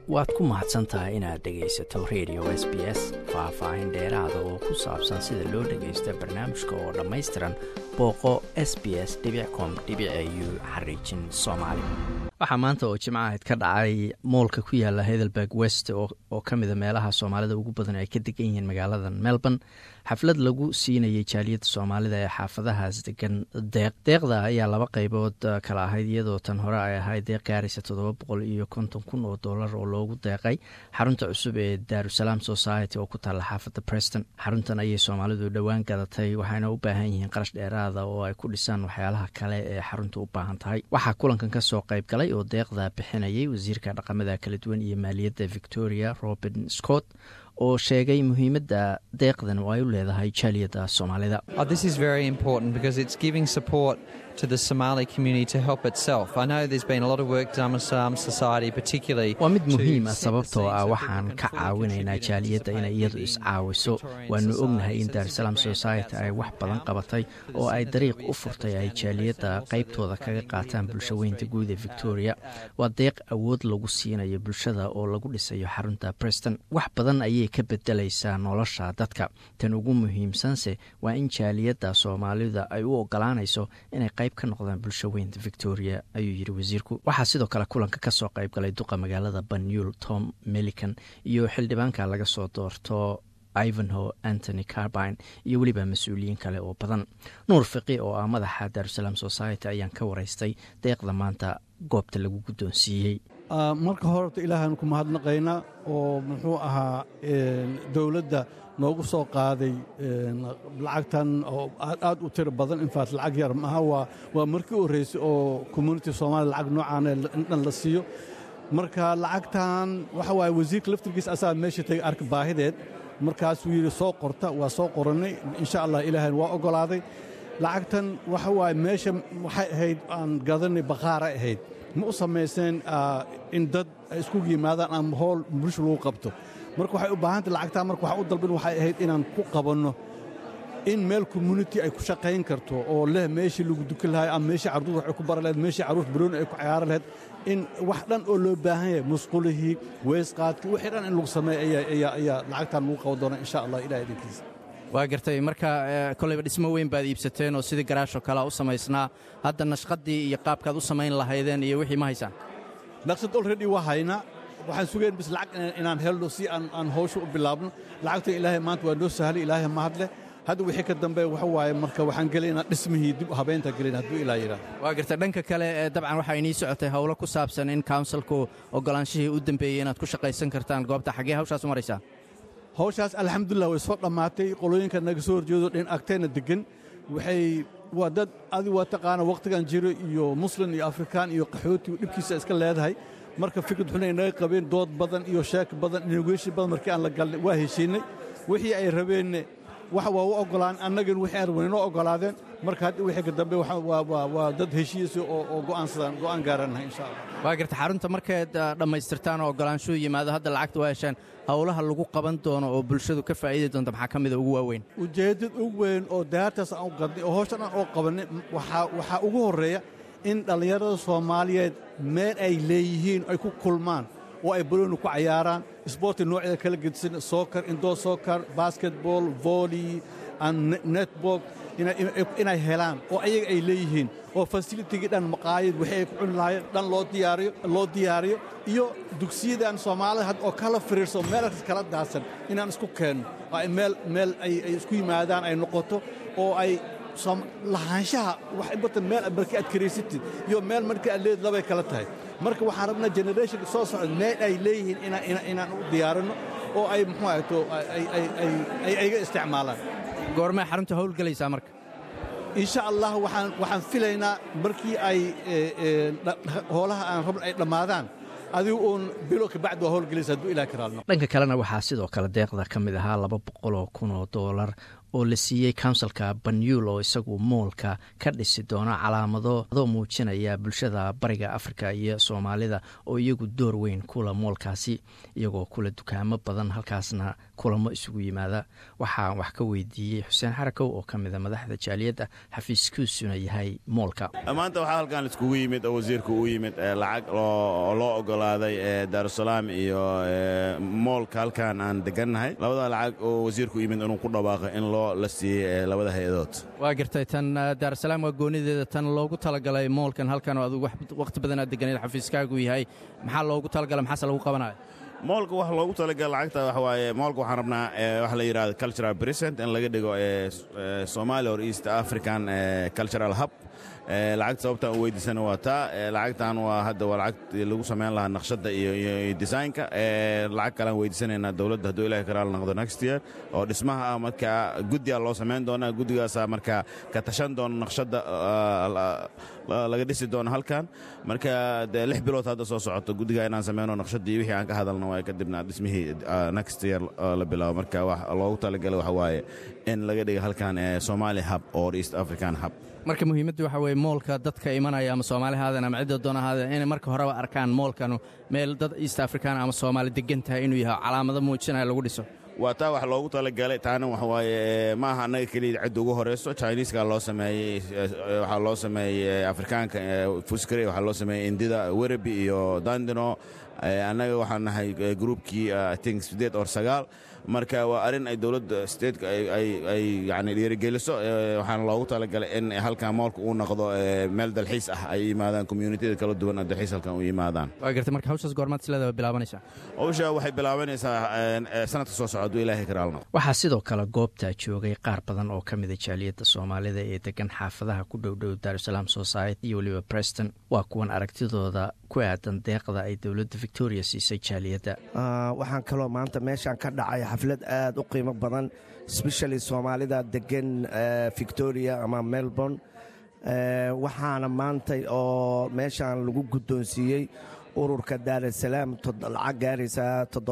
waad ku mahadsantahay inaad dhegaysato radio SBS faahfaahin dheeraada oo ku saabsan sida loo dhagaysto barnaamijka oo dhammaystiran booqo sbs.com.au/soomaali. waxaa maanta oo jimco ahayd ka dhacay moolka ku yaala Heidelberg West oo ka mid a meelaha Soomaalida ugu badan ay ka degan yihiin magaalada Melbourne, xaflad lagu siinayay jaaliyadda Soomaalida ee xaafadahaas degan. deeqda ayaa laba qaybood kala ahayd, iyadoo tan hore ay ahayd deeq gaaraysa $750,000 oo loogu deeqay xarunta cusub ee Darussalam Society oo ku taalla xaafadda Preston. xaruntan ayay Soomaalidu dhowaan gadatay, waxayna u baahan yihiin qarash dheeraada oo ay ku dhisaan waxyaalaha kale ee xaruntu u baahan tahay. waxaa kulankan ka soo qayb galay oo deeqda bixinayay wasiirka dhaqamada kala duwan iyo maaliyadda Victoria Robin Scott oo sheegay muhiimadda deeqdan oo ay u leedahay jaaliyadda Soomaalida. This is very important because it's giving support to the Somali community to help itself. I know there's been a lot of work done with Darussalam Society particularly. waa mid muhiim ah sababtoo ah waxaan ka caawinaynaa jaaliyadda inay iyadu iscaawiso. waanu ognahay in Darussalam Society ay wax badan qabatay oo ay dariiq u furtay ay jaaliyadda qaybtooda kaga qaataan bulshaweynta guud ee Victoria. waa deeq awood lagu siinayo bulshada oo lagu dhisayo xarunta Preston. wax badan ayay ka bedelaysaa nolosha dadka. tan ugu muhiimsanse waa in jaaliyadda Soomaalida ay u ogolaanayso inay qayb ka noqdaan bulshaweynta Victoria, ayuu yiri wasiirku. waxaa sidoo kale kulanka ka soo qayb galay duqa magaalada Banyul Tom Millican iyo xildhibaanka laga soo doorto Ivanhoe Anthony Carbine iyo weliba mas-uuliyiin kale oo badan. Nuur Fiqi oo ah madaxa Darussalam Society ayaan ka waraystay deeqda maanta goobta lagu guddoonsiiyey. marka horta ilaahaan ku mahadnaqaynaa oo muxuu ahaa dowladda noogu soo qaaday lacagtan oo aad u tiro badan. infaat lacag yar maaha, waa markii u horreysay oo community Soomaaliya lacag noocaan dhan la siiyo. marka lacagtan waxa waaye wasiirka laftirkiisa asaa meesha tagay arka baahideed, markaasuu yidhi soo qorta. waa soo qorannay, insha allah ilaahayn waa oggolaaday. lacagtan waxa waaye meesha waxay ahayd aan gadanay baqaaray ahayd, ma u samayseen in dad ay isku yimaadaan ama howl bulsha lagu qabto. marka waxay u baahantay lacagtaa. marka waxa u dalban waxay ahayd inaan ku qabanno in meel community ay ku shaqayn karto oo leh meeshii lagu dukan lahay ama meeshii carruur waxay ku bara lahayd, meeshii carruur barooni ay ku ciyaari lahayd, in wax dhan oo loo baahan yahay musqulihii, weysqaadkii, wixii dhan in lagu sameeyo ayaa lacagtaan lagu qaban doonaa insha allah ilaah idinkiisa. waa gartay. marka kolayba dhismo weyn baad iibsateen oo sidii garaashoo kalea u samaysnaa. hadda nashqaddii iyo qaabkaad u samayn lahaydeen iyo wixii ma haysaan? naqshad already waa haynaa. waxaan sugayn bis lacag inaan helno si aan hawsha u bilaabno. lacagta ilaahay maanta waa noo sahlay, ilaahay mahadleh. hadda wixii ka dambeeya waxa waaye marka waxaan gelaynaa dhismihii dib habeynta gelaynaa hadduu ilaa yidhaah. waa gartay. dhanka kale dabcan waxaa inii socotay howlo ku saabsan in counsilku oggolaanshihii u dambeeyey inaad ku shaqaysan kartaan goobta. xaggee hawshaas u maraysaa? hawshaas alxamdulilah way soo dhammaatay. qolooyinka naga soo horjeedo dhin agtayna degan waa dad adi waa taqaana wakhtigan jiro iyo muslin iyo afrikaan iyo qaxooti dhibkiisa iska leedahay. marka fikrad xun ay naga qabeen, dood badan iyo sheek badan, inogeyshi badan. markii aan la galnay waa heshiinay. wixii ay rabeenne waxa waa u oggolaan, annagana wixii aan rabnay inoo oggolaadeen. marka hadda wixii ka dambe waa dad heshiisa oo go'aan gaarannahay insha allah. waa garta. xarunta markaad dhammaystirtaan oo oggolaanshuhu yimaado, hadda lacagta waa heshaan, howlaha lagu qaban doono oo bulshadu ka faa'iidi doonta maxaa ka mida ugu waaweyn? ujeeddad ugu weyn oo daartaas aan u gadnay oo hawshan aan oo qabannay waxaa ugu horreeya in dhallinyarada Soomaaliyeed meel ay leeyihiin ay ku kulmaan oo ay balooni ku cayaaraan. isboorti noocyada kala gedisan, soccer, indoor soccer, basketball, volley and netball inay helaan oo ayaga ay leeyihiin, oo facilitygii dhan maqaayad wixii ay ku cuni lahaayeen dhan loo diyaariyo iyo dugsiyadan Soomaalida hadda oo kala firiirsan meelahaas kala daadsan inaan isku keenno oo meel ay isku yimaadaan ay noqoto oo ay lahaanshaha wax inta meel markii aad karaysatid iyo meel markii aad leed labay kala tahay. marka waxaan rabnaa generation soo socda meel ay leeyihiin inaan u diyaarinno oo ay muxuu ahayto ay iga isticmaalaan. goormay xarunta howlgelaysaa marka? insha allah waxaan filaynaa markii ay howlaha aan rabno ay dhammaadaan, adigu uun bilo ka bacdi waa howlgelaysa hadduu ilaah ka raalno. dhanka kalena waxaa sidoo kale deeqda ka mid ahaa $200,000 oo la siiyey counsilka banyuul oo isagu moolka ka dhisi doona calaamado muujinaya bulshada bariga afrika iyo soomaalida oo iyagu door weyn kula moolkaasi iyagoo kula dukaamo badan halkaasna kulamo isugu yimaada. waxaan wax ka weydiiyey xuseen xarakow oo ka mida madaxda jaaliyadda xafiiskiisuna yahay moolka. maanta waxaa halkan iskugu yimid oo wasiirka u yimid lacag oo loo ogolaaday daarusalaam iyo moolka halkan aan degannahay. labada lacag oo wasiirku u yimid inuu ku dhawaaqay in la siiyey labada hay-adood. waa gartay tan daarusalaam waa goonideeda, tan loogu talagalay moolkan halkan oo adigu waqti badan aad deganeed xafiiskaagu yahay, maxaa loogu talagalay, maxaase lagu qabanaya? moolka wax loogu talagalay lacagta waxa waaye moolka waxaan rabnaa waxa la yidhahdo cultural present in laga dhigo Somalia or East African cultural hub. lacagta sababtaan u weydiisana waa taa. lacagtan waa hadda waa lacag lagu samayn lahaa naqshadda iyo design-ka. lacag kalean weydiisanaynaa dowladda hadduu ilaahay karaal noqdo next year oo dhismaha ah. marka guddigaa loo samayn doonaa. guddigaasaa markaa ka tashan doona naqshadda laga dhisi doono halkan. marka dee 6 bilood hadda soo socoto guddigaa inaan samayno naqshaddii wixii aan ka hadalna waa kadibna dhismihii next year la bilaabo. marka wax loogu talagalay waxa waaye in laga dhigo halkan Somali hub or East African hub. marka muhiimaddu waxa weeye moolka dadka imanaya ama Soomaalihaadana ama cidda doonahaada inay marka horeba arkaan moolkanu meel dad East African ama Soomaali degan tahay inuu yahay calaamado muujinaya lagu dhiso. waa taa wax loogu talagalay. taana waxa waaye maaha annaga keliya cidda ugu horeyso. Chinese-ka loo sameeyey, waxaa loo sameeyey Afrikaanka Fuskare, waxaa loo sameeyey Indida, Werribee iyo Dandino. annaga waxaan nahay groupkii I think 8 or 9. marka waa arrin ay dowladda stateka ay yani dhiirigeliso. waxaana loogu talagalay in halkan moolka uu noqdo meel dalxiis ah ay yimaadaan communitida kala duwan dalxiis halkan u yimaadaan. waa gartay marka hawshaas goormaad sileeda bilaabanaysaa? hawsha waxay bilaabanaysaa sanadka soo socda hadduu ilaahay karaalno. waxaa sidoo kale goobta joogay qaar badan oo ka mida jaaliyadda soomaalida ee degan xaafadaha ku dhowdhow Daarusalaam Society iyo weliba Preston. waa kuwan aragtidooda ku aadan deeqda ay dowladda Victoria siisay jaaliyadda. waxaan kaloo maanta meeshaan ka dhacay xaflad aad u qiimo badan, especially soomaalida degan Victoria ama Melbourne. waxaana maanta oo meeshaan lagu guddoonsiiyey ururka Daarusalaam lacag gaaraysa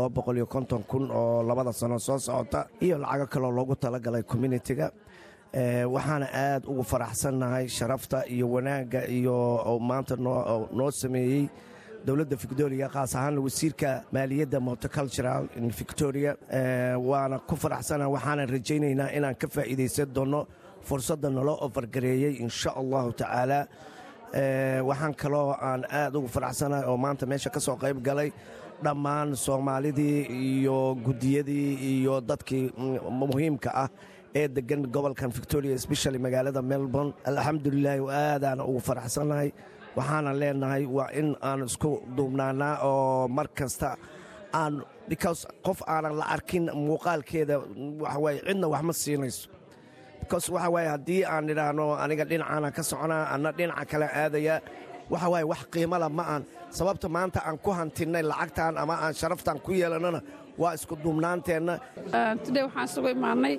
750,000 oo 2 sano soo socota iyo lacago kaloo loogu talagalay communitiga. waxaana aad ugu faraxsannahay sharafta iyo wanaagga iyo maanta noo sameeyey dowladda Victoria, qaas ahaan wasiirka maaliyadda multicultural in Victoria. waana ku faraxsanahay, waxaana rajaynaynaa inaan ka faa'iidaysan doono fursadda naloo ofargareeyey insha allahu tacaala. waxaan kaloo aan aad ugu faraxsanahay oo maanta meesha ka soo qayb galay dhammaan Soomaalidii iyo guddiyadii iyo dadkii muhiimka ah ee degan gobolkan Victoria, especially magaalada Melbourne. alxamdulilah aadaan ugu faraxsanahay. waxaana leenahay waa in aan isku duubnaanaa oo mar kasta aan because qof aanan la arkin muuqaalkeeda waxa waaye cidna wax ma siinayso. because waxa waaye haddii aan idhaahno aniga dhinacaana ka soconaa anna dhinaca kale aadaya, waxa waaye wax qiimo la ma aan. sababta maanta aan ku hantinnay lacagtaan ama aan sharaftaan ku yeelannana waa isku duubnaanteenna. today waxaan isugu imaanay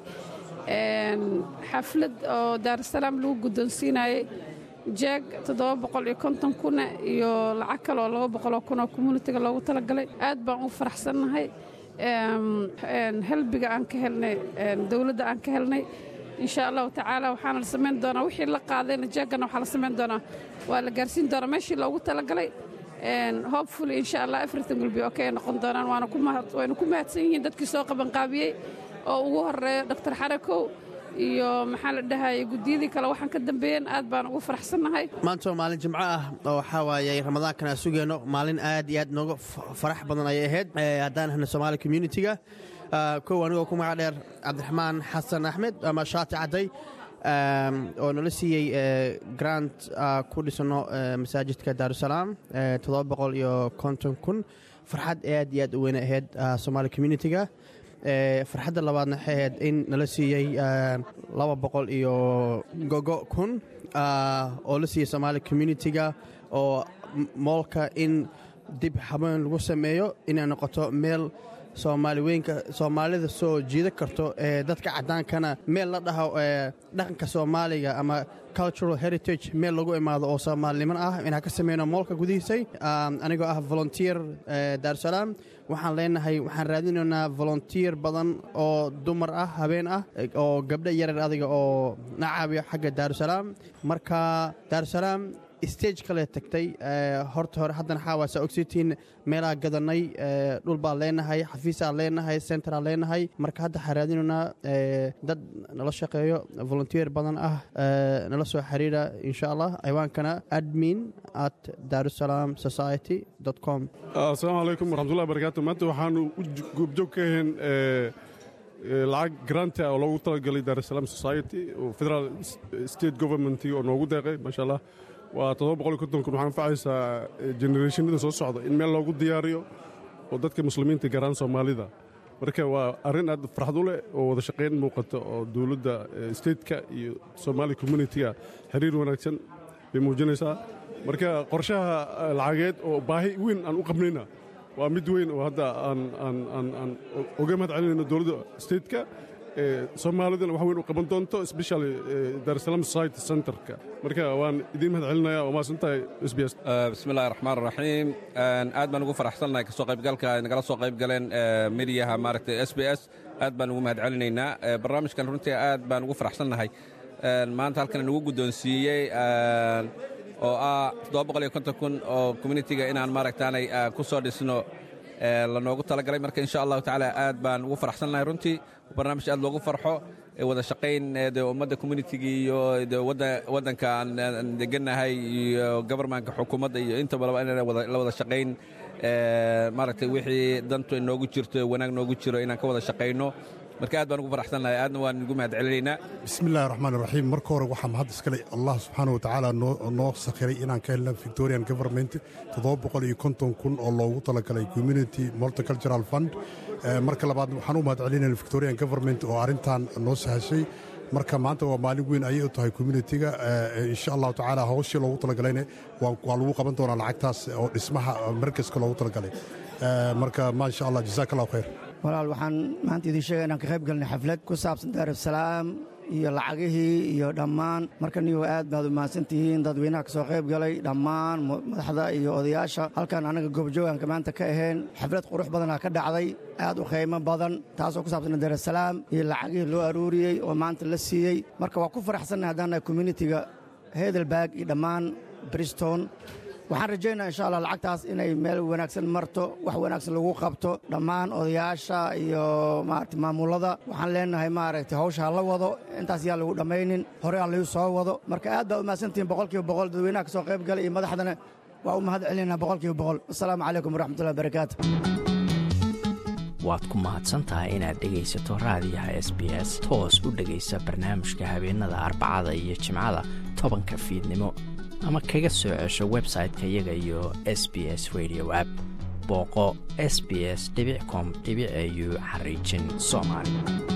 xaflad oo Daarusalaam lagu guddoonsiinayay jeeg 750,000 iyo lacag kale oo 200,000 oo communitiga loogu talagalay. aad baan u faraxsannahay helbiga aan ka helnay dowladda aan ka helnay. insha allahu tacaala waxaana la samayn doonaa wixii la qaadayna jeegana waxaa la samayn doonaa waa la gaarsiin doonaa meeshii loogu talagalay. hopefully insha allah everything will be okay noqon doonaan. wayna ku mahadsan yihiin dadkii soo qabanqaabiyey oo ugu horeeya Dr. Xarakow iyo maxaa la dhahay guddiyadii kale waxaan ka dambeeyeen. aad baan ugu faraxsannahay. maanta waa maalin jimco ah oo waxaa waaye ramadaankana sugeyno. maalin aad iyo aad nooga farax badan ayay ahayd haddaan ahna Somali communitiga. kow anigoo ku magac dheer Cabdiraxmaan Xasan Axmed ama Shaati Caday oo nala siiyey grant ku dhisano masaajidka Daarusalaam 750,000. farxad aad iyo aad u weyn ahayd Somali communitiga. farxadda labaadna waxay ahayd in nala siiyey 200 iyo gogo kun oo la siiyey Somali communitiga oo moolka in dib habeen lagu sameeyo inay noqoto meel soomaalida soo jiida karto dadka caddaankana meel la dhaho dhaqanka soomaaliga ama cultural heritage meel lagu imaado oo soomaaliniman ah inaan ka sameyno moolka gudihiisay anigoo ah volunteer daarusalaam waxaan raadinaynaa volunteer badan oo dumar ah habeen ah oo gabdho yarar adiga oo na caawiyo xagga daarusalaam marka daarusalaam stage kale tagtay horta hore haddana xaawaasaa ogsitiin meelaha gadanay dhul baan leenahay xafiisaa leenahay centraa leenahay marka hadda waxaan raadinaynaa dad nala shaqeeyo volunteer badan ah nala soo xiriira insha allah ciwaankana admin@darussalamsociety.com. Assalaamu calaykum waraxmatullahi wabarakaatu. maanta waxaanu goobjoog ka ahayn lacag granta oo loogu talagalay Darussalam Society oo federal state government oo noogu deeqay maasha allah waa 750 kun waxaan anfacaysaa generationada soo socda in meel loogu diyaariyo oo dadka muslimiinta garaan Soomaalida marka waa arrin aad farxad u leh oo wada shaqeyn muuqato oo dawladda state-ka iyo Somali community-ga xiriir wanaagsan bay muujinaysaa marka qorshaha lacageed oo baahi weyn aan u qabnayna waa mid weyn oo hadda aan uga mahad celinayno dawladda state-ka Soomaalidana wax weyn u qaban doonto especially Darussalam Society Center-ka marka waan idin mahad celinayaa oo maasantahay SBS. Bismillahir Rahmanir Rahiim. aad baan ugu faraxsanahay ka soo qaybgalka ay nagala soo qayb galeen meediyaha maaragtay SBS aad baan ugu mahad celinaynaa barnaamijkan runtii aad baan ugu faraxsanahay maanta halkan nagu guddoonsiiyey oo ah 750 kun oo community-ga inaan maaragtaanay ku soo dhisno la noogu talagalay marka insha Allah taala aad baan ugu faraxsanahay runtii barnaamij aad loogu farxo wada shaqeyn ummadda community-ga iyo wadanka aan deganahay iyo government-ka xukuumadda iyo inta walba inaan la wada shaqeyn maaragtay wixii dantu inoogu jirto wanaag noogu jiro inaan ka wada shaqeyno marka aad baan ugu faraxsanahay aadna waan ugu mahad celinaynaa. Bismillahir Rahmanir Rahiim. marka hore waxaan mahad iskale Allah subhanahu wa ta'ala noo sakhiray inaan ka helno Victorian Government 750 kun oo loogu talagalay Community Multicultural Fund. marka labaad waxaan u mahad celinaynaa Victorian Government oo arintan noo sahashay marka maanta waa maalin weyn ayay u tahay community-ga insha Allah ta'ala hawshii loogu talagalayna waa lagu qaban doonaa lacagtaas oo dhismaha markaska loogu talagalay marka ma sha Allah jazakallahu khair. walaal waxaan maanta idin sheegay inaan ka qayb galnay xaflad ku saabsan Darussalam iyo lacagihii iyo dhammaan marka niyo aad baad u mahadsantihiin dadweynaha ka soo qayb galay dhammaan madaxda iyo odayaasha halkan anaga goobjoogan maanta ka ahayn xaflad qurux badan ka dhacday aad u qiimo badan taasoo ku saabsan Darussalam iyo lacagihii loo aruuriyay oo maanta la siiyay marka waa ku faraxsanahay hadaan community-ga Heidelberg iyo dhammaan Bristol waxaan rajaynayaa insha Allah lacagtaas inay meel wanaagsan marto wax wanaagsan lagu qabto dhammaan odayaasha iyo maamulada waxaan leenahay hawsha la wado intaas yaa lagu dhamaynin hore aan la soo wado marka aad baa u mahadsantihiin 100% dadweynaha ka soo qayb galay iyo madaxdana waa u mahad celinaa 100%. Assalaamu calaykum waraxmatullahi wabarakaatu. waad ku mahadsantahay inaad dhegaysato raadiyaha SBS toos u dhegaysa barnaamijka habeenada Arbacada iyo Jimcada 10 fiidnimo ama kaga soo cesho website-ka iyaga iyo SBS Radio app booqo sbs.com.au/Somali